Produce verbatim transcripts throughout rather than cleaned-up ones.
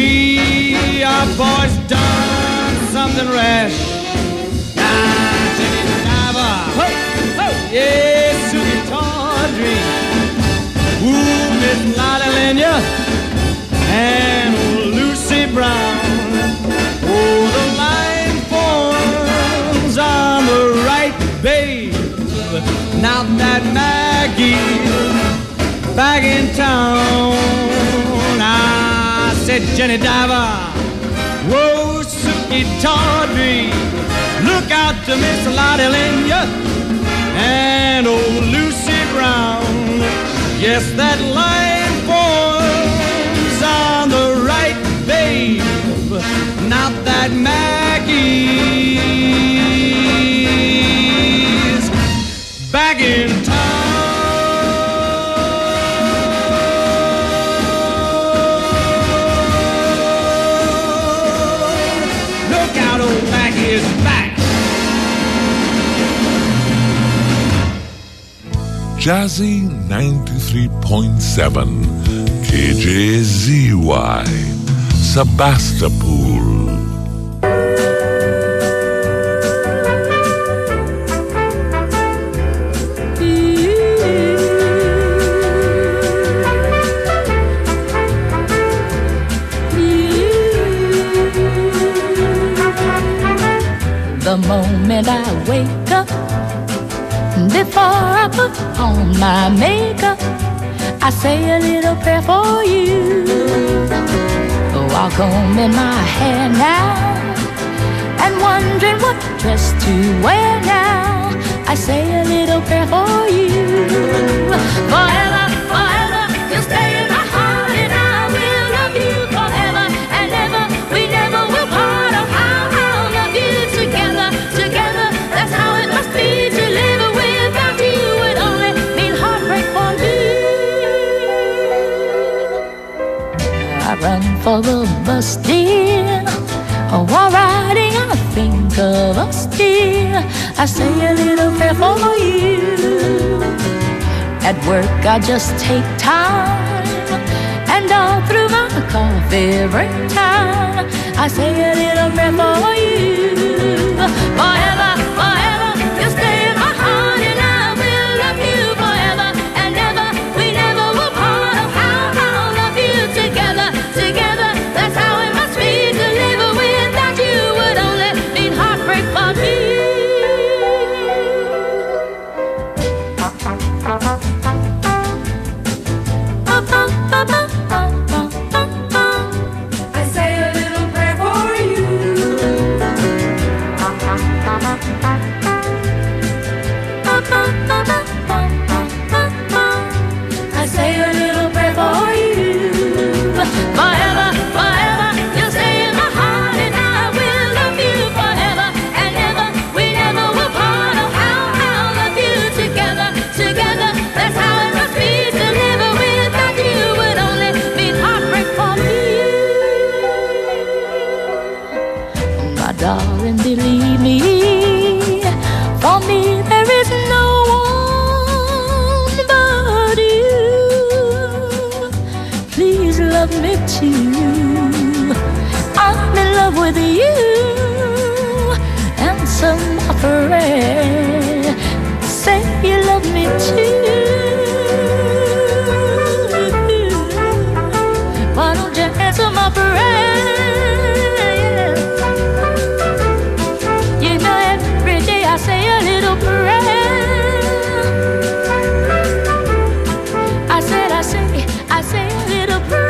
three, our boys done something rash. Now, Jenny Diver, ho, ho, yes, Susie Tawdry, ooh, Miss Lolly Lenya, and Lucy Brown. Oh, the line forms on the right, babe. Now that Maggie's back in town, I said, Jenny Diver, whoa, Suki Tawdry, look out to Miss Lottie Lenya and old Lucy Brown. Yes, that line forms on the right, babe. Now that Maggie's back in town. Look out, old Maggie is back. Jazzy ninety-three point seven K J Z Y Sebastopol. The moment I wake up, before I put on my makeup, I say a little prayer for you. While combing my hair now and wondering what dress to wear now, I say a little prayer for you. Forever, forever, you'll stay in my heart, and I will love you forever and ever. We never will part. Oh, how I'll love you together, together. That's how it must be to live without you. Would only mean heartbreak for me. I run for the bus, dear. Oh, while riding, I think of us, dear. I say a little prayer for you. At work, I just take time, and all through my coffee break time, I say a little prayer for you. Forever, forever, you'll stay in my heart, and I will love you forever and ever. We never will part. Oh, how I'll love you together, together. That's how it must be to live without you. Would only mean heartbreak for me. I say a little prayer for you. I say a little prayer for you. Forever, forever, you'll stay in my heart, and I will love you forever and ever. We never will part. Oh, how I'll love you together, together. That's how it must be to live without you. Would only mean heartbreak for me. My darling, believe me, for me there is no one but you. Please love me too. I'm in love with you. Answer my prayer. Say you love me too. Why don't you answer my prayer? You know every day I say a little prayer. I said I say, I say a little prayer.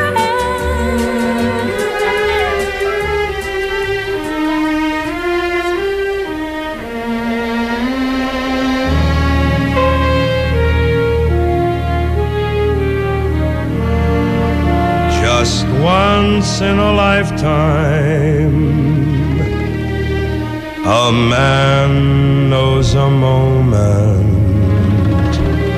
Just once in a lifetime, a man knows a moment,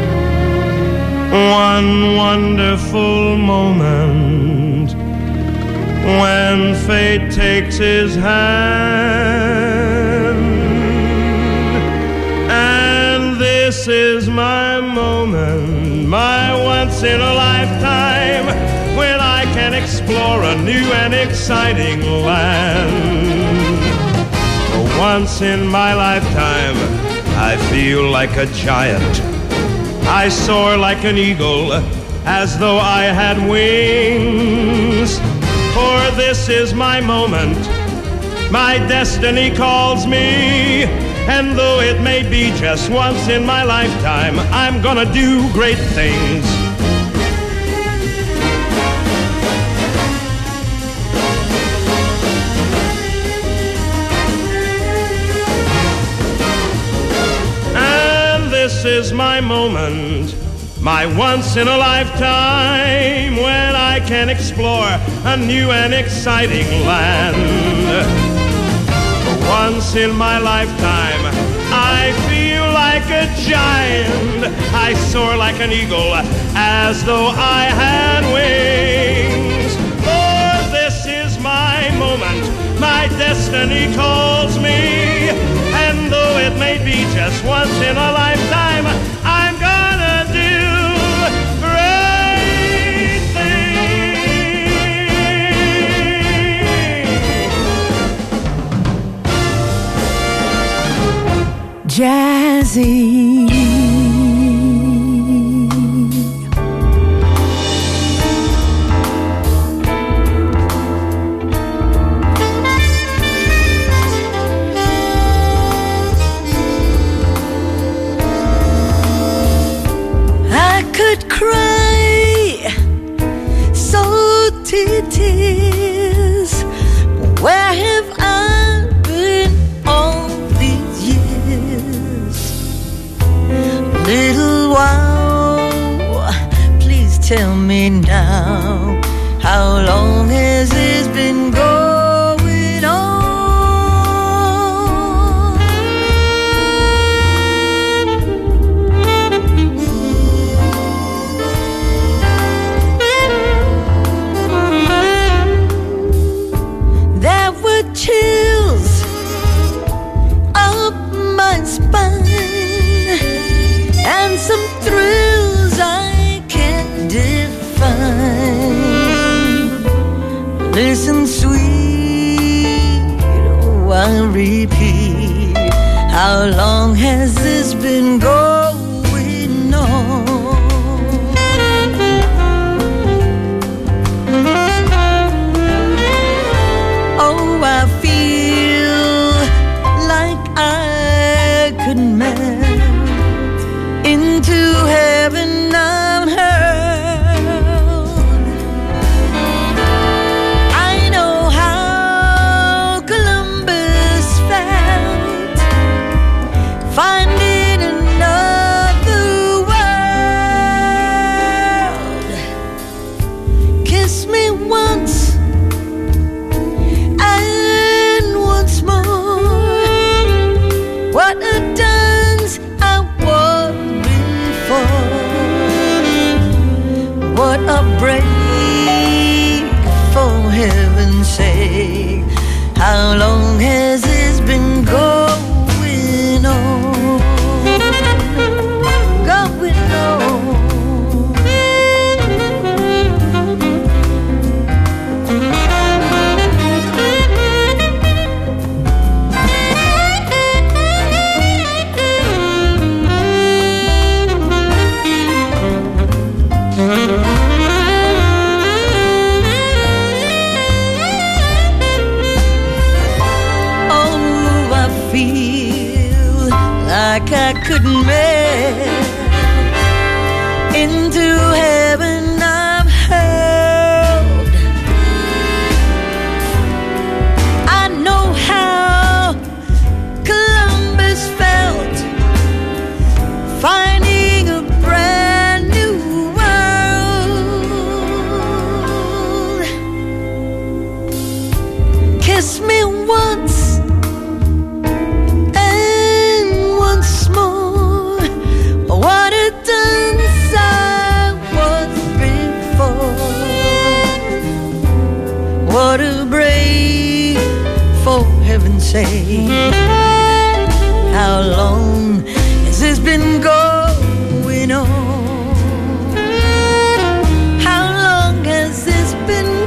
one wonderful moment, when fate takes his hand. And this is my moment, my once in a lifetime, when I can can explore a new and exciting land. For once in my lifetime, I feel like a giant. I soar like an eagle, as though I had wings. For this is my moment, my destiny calls me. And though it may be just once in my lifetime, I'm gonna do great things. And this is my moment, my once in a lifetime, when I can explore a new and exciting land. Once in my lifetime, I feel like a giant. I soar like an eagle, as though I had wings. For this is my moment, my destiny calls me. And though it may be just once in a lifetime, I'm gonna do great things. Jazzy. I could cry salty tears. Where have I been all these years? Little while, please tell me now, how long has this been going on? There were chills up my spine and some thrills I can't define. Listen, sweet, oh, I repeat, how long has this been going on? Oh, I feel like I could melt into heaven unheard. I know how Columbus felt, finding another world. Kiss me once and once more. What a dance I was before. What a break, for heaven's sake. How long has this been going on? Going on. Oh, I feel like I could melt into heaven I've heard. I know how Columbus felt, finding a brand new world. Kiss me once and once more. What a dance I was before. What a break, for heaven's sake. How long has this been going on? How long has this been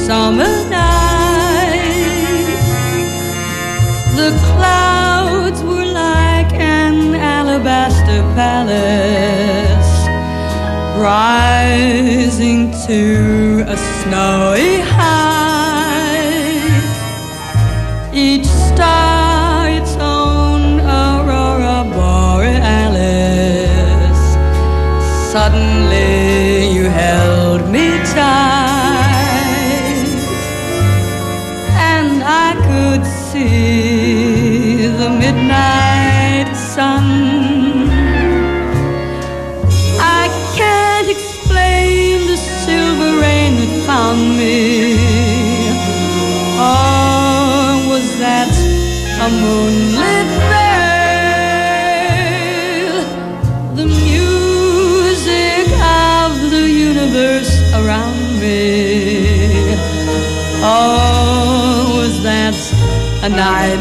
summer night. The clouds were like an alabaster palace, rising to a snowy height. Each star its own aurora borealis. Suddenly you held me tight, and I could see the midnight sun. I can't explain the silver rain that found me. Or was that a moonlit veil? The music of the universe around me. Or was that a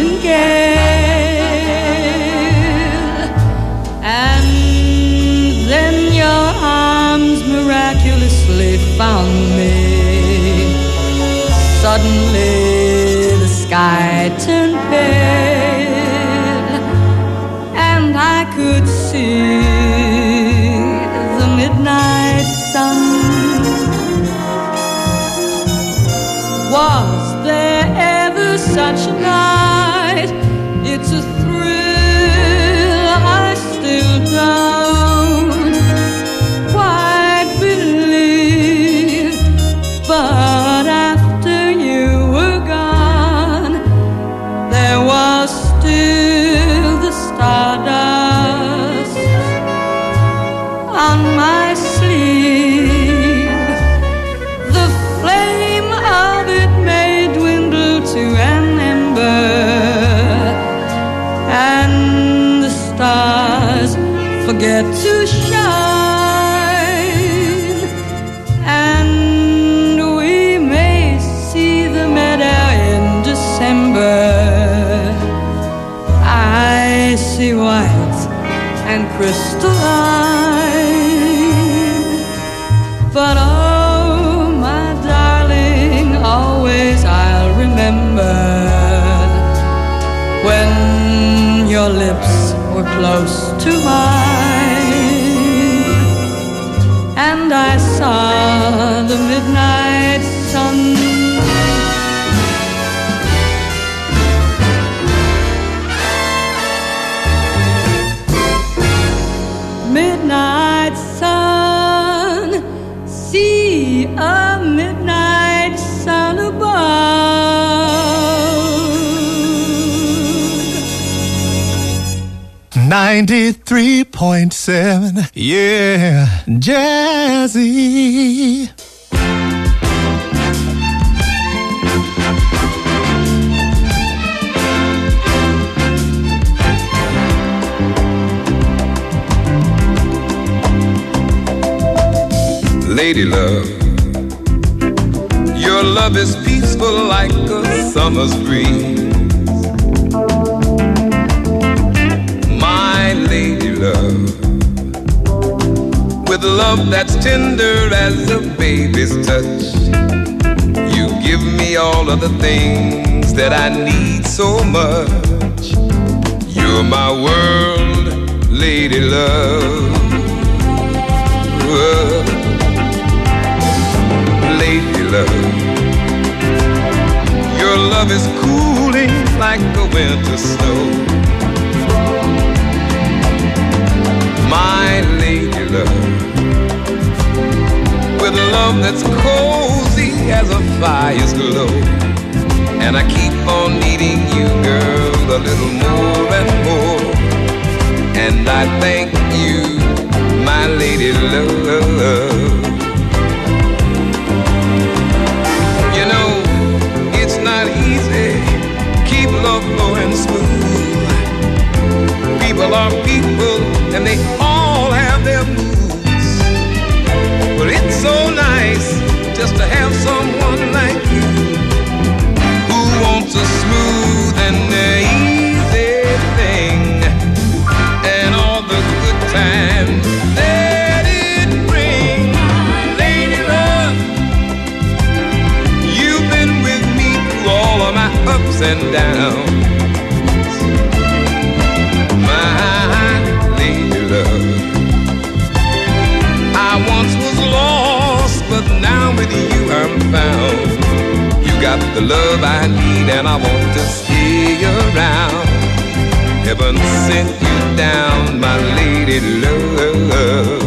nightingale? And then your arms miraculously found me. Suddenly the sky turned pale, and I could see the midnight sun. Was there ever such a night? It's a thrill I still don't quite believe. But after you were gone, there was still the stardust on my sleeve. The flame of it may dwindle to an ember, and the stars forget to shine, and we may see the meadow in December. I see white and crystalline, but oh, my darling, always I'll remember when your lips were close to mine, and I saw the midnight sun. Midnight sun, see a midnight sun above. ninety-three point seven, yeah, Jazzy. Lady love, your love is peaceful like a summer's breeze. My lady love, with love that's tender as a baby's touch, you give me all of the things that I need so much. You're my world, lady love. Whoa. Lady love, your love is cooling like the winter snow. My lady love, with love that's cozy as a fire's glow. And I keep on needing you, girl, a little more and more. And I thank you, my lady love. You know, it's not easy, keep love flowing smooth. People are people, and they all have their moods. But it's so nice just to have someone like you, who wants a smooth and easy thing, and all the good times that it brings. ups and downs. My lady love, I once was lost, but now with you I'm found. You got the love I need and I want to stay around. Heaven sent you down, my lady love.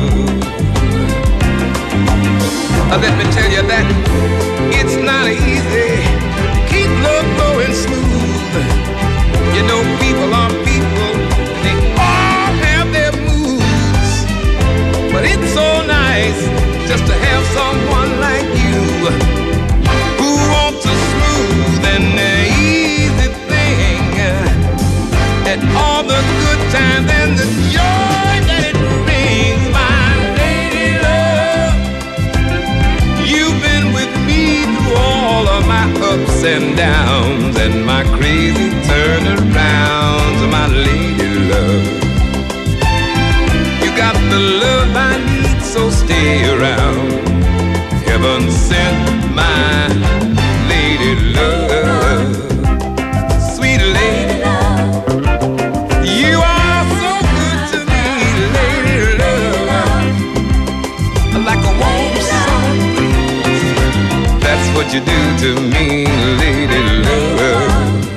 Uh, let me tell you that it's not easy. Keep love going smooth. You know people are people, they all have their moods. But it's so nice just to have someone like you who wants a smooth and easy thing, and all the good times and the joy that it brings. My lady love, you've been with me through all of my ups and downs and my crazy turnarounds. My lady love, you got the love I need, so stay around. Heaven sent my lady love. Sweet lady love, you are so good to me, lady love. Like a warm sun breeze, that's what you do to me, lady love.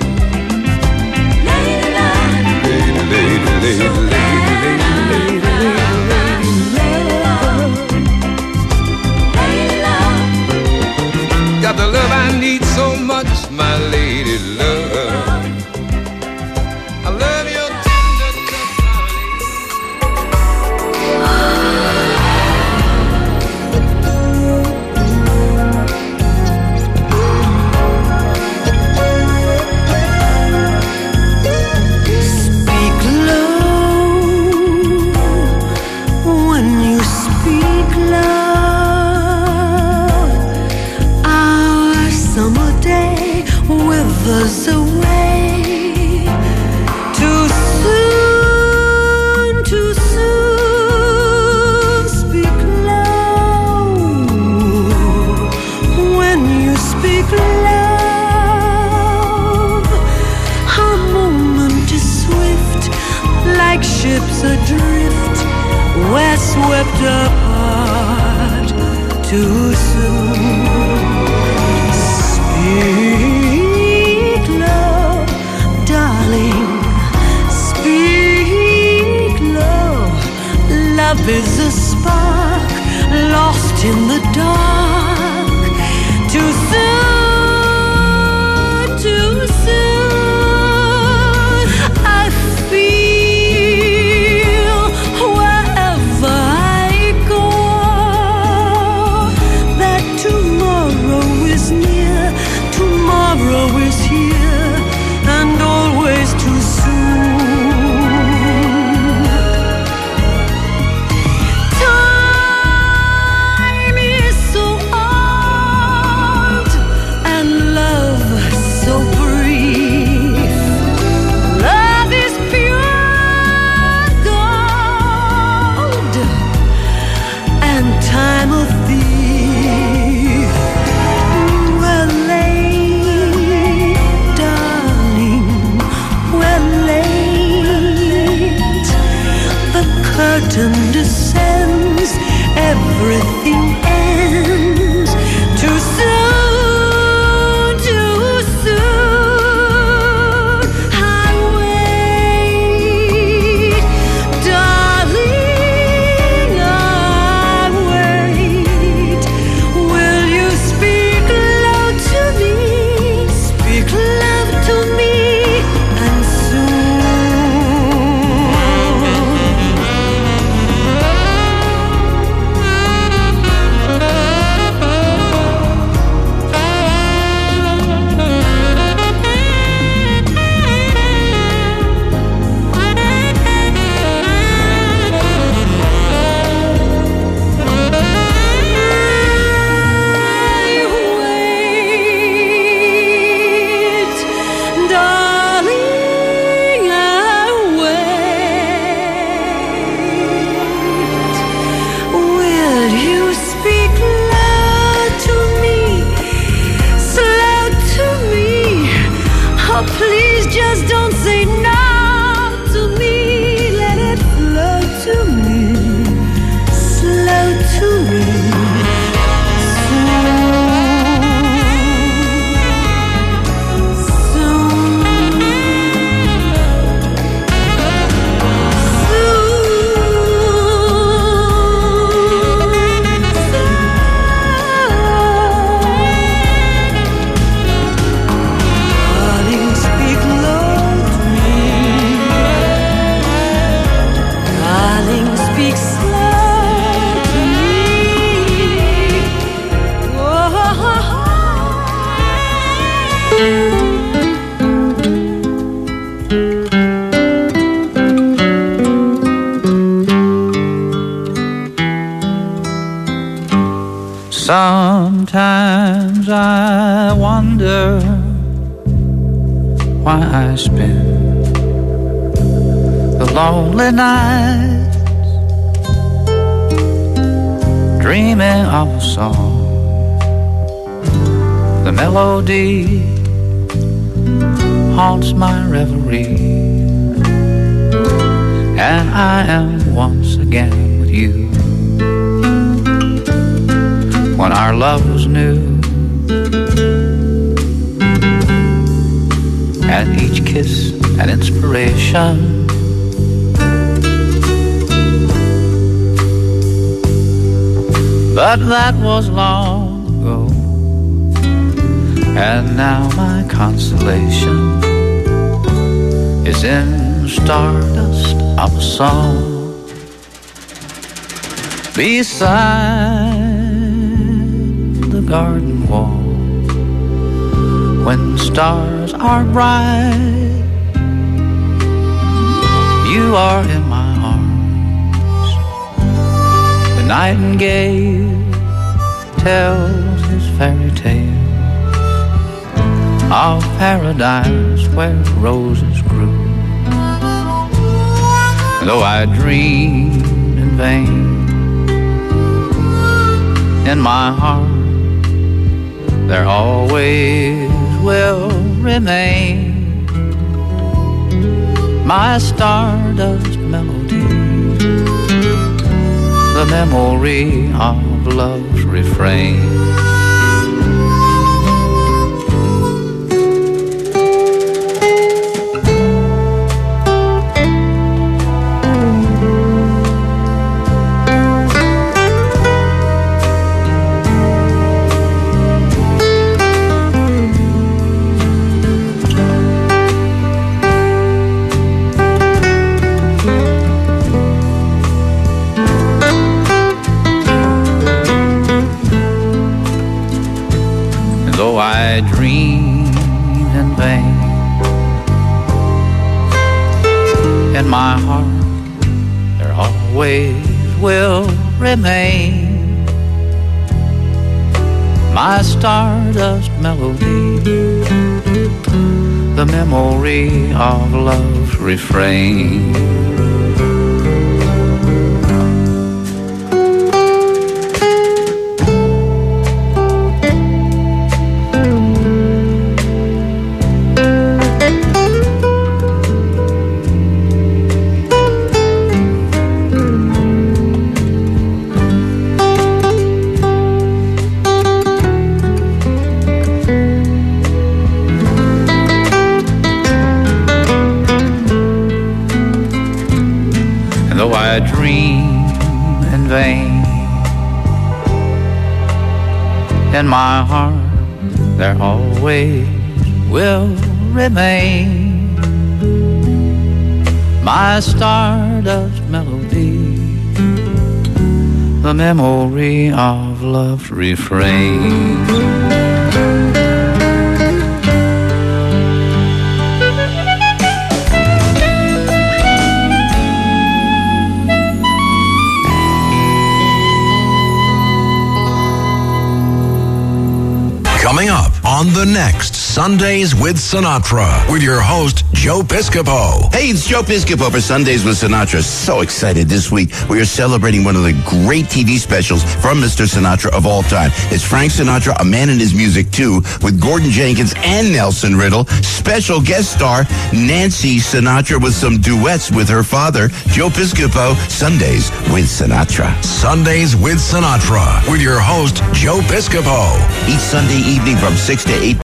Lady love, lady, lady, lady, lady, lady, lady love. Got the love I need so much, my lady love. I love your tender touch, my lady. Speak low when you speak love. Our summer day withers away. Too soon, too soon. Speak low when you speak love. Our moment is swift, like ships adrift. We're swept apart too soon. Speak low, darling. Speak low. Love is a spark lost in the dark. Too soon, too soon. I feel wherever I go that tomorrow Just don't say no to me. Let it flow to me, slow to me. Sometimes I wonder why I spend the lonely nights dreaming of a song. The melody haunts my reverie, and I am once again with you. When our love was new, and each kiss an inspiration, but that was long ago, and now my consolation is in stardust of a song beside the garden wall. When stars are bright, you are in my arms. The nightingale tells his fairy tale of paradise where roses grew. Though I dreamed in vain, in my heart there always will remain my stardust melody, the memory of love's refrain. I dreamed in vain, in my heart there always will remain my stardust melody, the memory of love's refrain. I dream in vain, in my heart there always will remain my stardust melody, the memory of love's refrain. Coming up, on the next Sundays with Sinatra with your host, Joe Piscopo. Hey, it's Joe Piscopo for Sundays with Sinatra. So excited this week. We are celebrating one of the great T V specials from Mister Sinatra of all time. It's Frank Sinatra, A Man and His Music two, with Gordon Jenkins and Nelson Riddle. Special guest star Nancy Sinatra with some duets with her father, Joe Piscopo. Sundays with Sinatra. Sundays with Sinatra with your host, Joe Piscopo. Each Sunday evening from six to eight